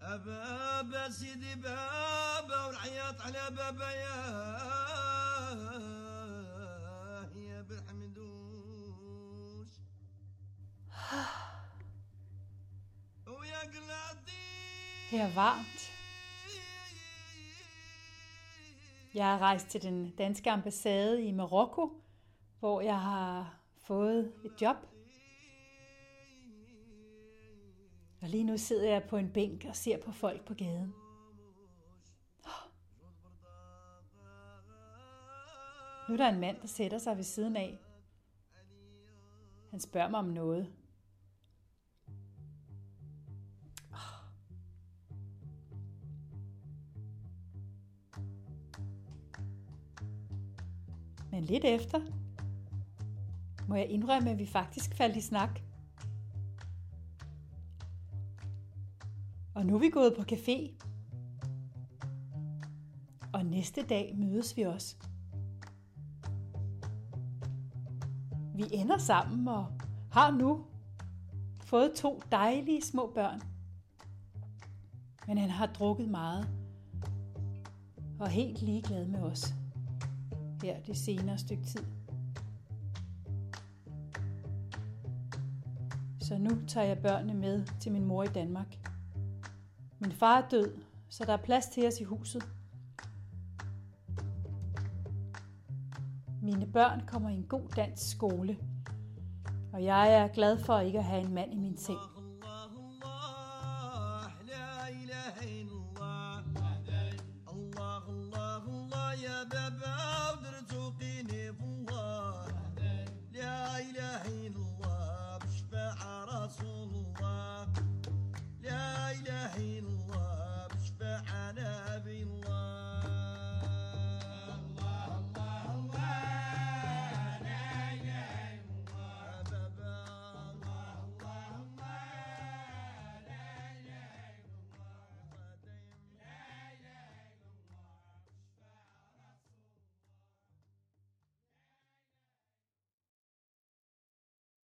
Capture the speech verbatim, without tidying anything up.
بابا سيدي بابا والعياط على بابا يا يا بالحمدوش ويا قلادي. Her er varmt. Jeg er rejst til den danske ambassade i Marokko, hvor jeg har fået et job. Og lige nu sidder jeg på en bænk og ser på folk på gaden. Nu er der en mand, der sætter sig ved siden af. Han spørger mig om noget. Men lidt efter må jeg indrømme, at vi faktisk faldt i snak. Og nu er vi gået på café. Og næste dag mødes vi også. Vi ender sammen og har nu fået to dejlige små børn. Men han har drukket meget og er helt ligeglad med os her det senere stykke tid. Så nu tager jeg børnene med til min mor i Danmark. Min far er død, så der er plads til os i huset. Mine børn kommer i en god dansk skole, og jeg er glad for ikke at have en mand i min seng.